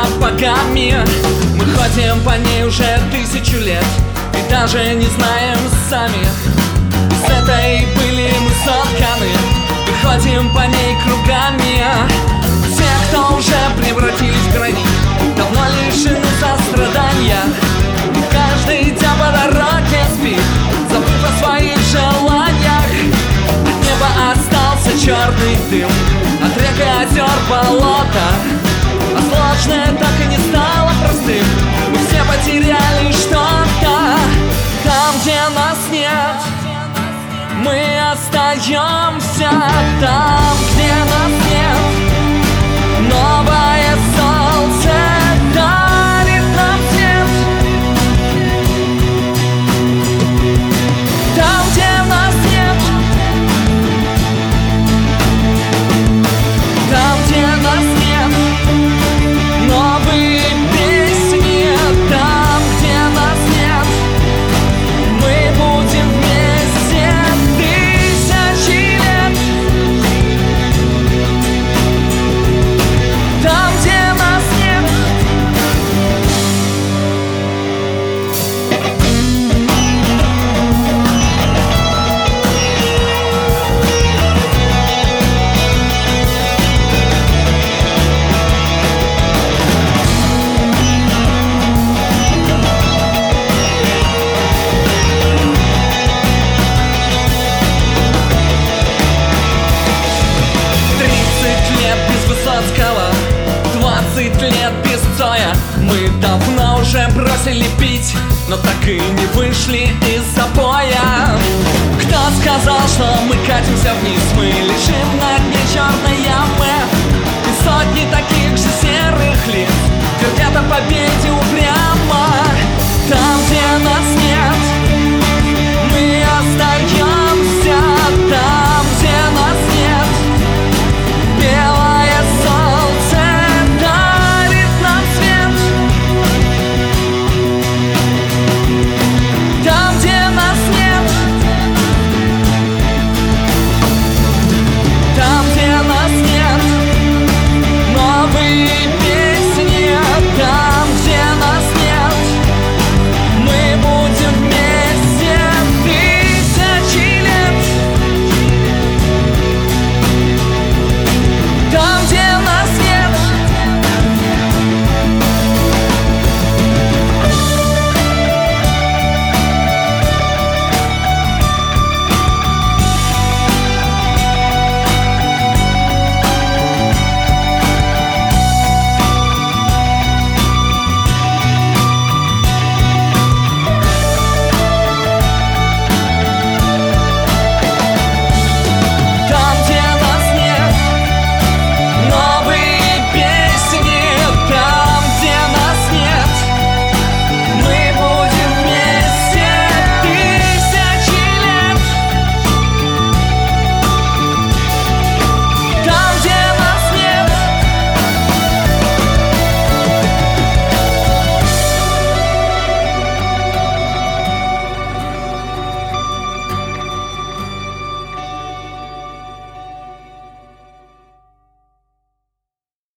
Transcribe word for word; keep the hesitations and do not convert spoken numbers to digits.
сапогами. Мы ходим по ней уже тысячу лет и даже не знаем сами. С этой пыли мы сотканы и ходим по ней кругами. Те, кто уже превратились в гранит, давно лишены сострадания. Каждый день по дороге спит, забыв о своих желаниях. От неба остался черный дым, от рек и озер болота. А сложное так и не стало простым. Мы все потеряли что-то. Там, где нас нет, мы остаемся. Там, где нас нет, новое солнце дарит нам свет. Там, где нас нет, там, где нас нет, новые песни. Там, где нас нет, мы будем вместе тысячи лет. Там, где нас нет. Тридцать лет без Высоцкого, двадцать лет без Цоя. Мы давно уже бросили пить, но так и не вышли из запоя. Кто сказал, что мы катимся вниз? Мы лежим на дне черной ямы.